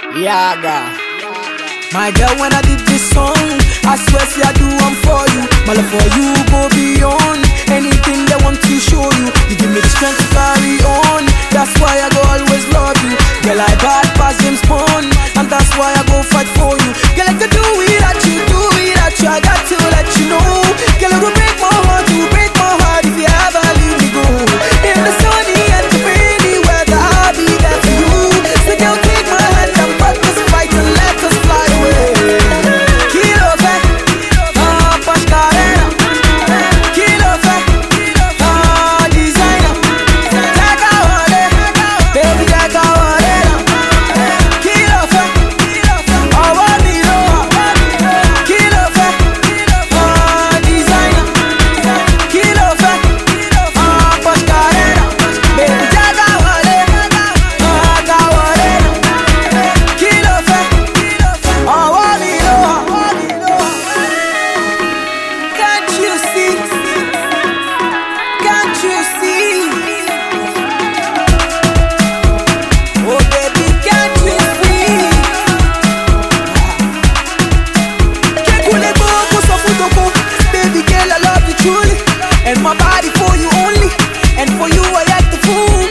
Yaga. My girl, when I did this song, I swear, see, I do one for you. My love for you go beyond anything they want to show you. You give me the strength to carry on. That's why I go always love you. Girl, I bad past James Bond, and that's why I go fight for you. Girl, I can do it at you, do it at you. I got to let you know. Girl, it will break my heart, you break my heart if you ever leave me go. In the sunny and the rainy weather, I'll be there for you. So girl, take my hand and put this fight and let us fly away. Kilo fat, Pascarena. Kilo fat, designer. Jaga wale, baby jaga wale. Kilo fat, awa milo. Kilo fat, designer. Kilo fat, Pascarena. Baby jaga wale, jaga wale. Kilo fat, awa milo. Can't you see? Can't you see? Oh baby, can't you see? Kekule boko so futoko. Baby girl, I love you truly, and my body for you only, and for you I act the fool.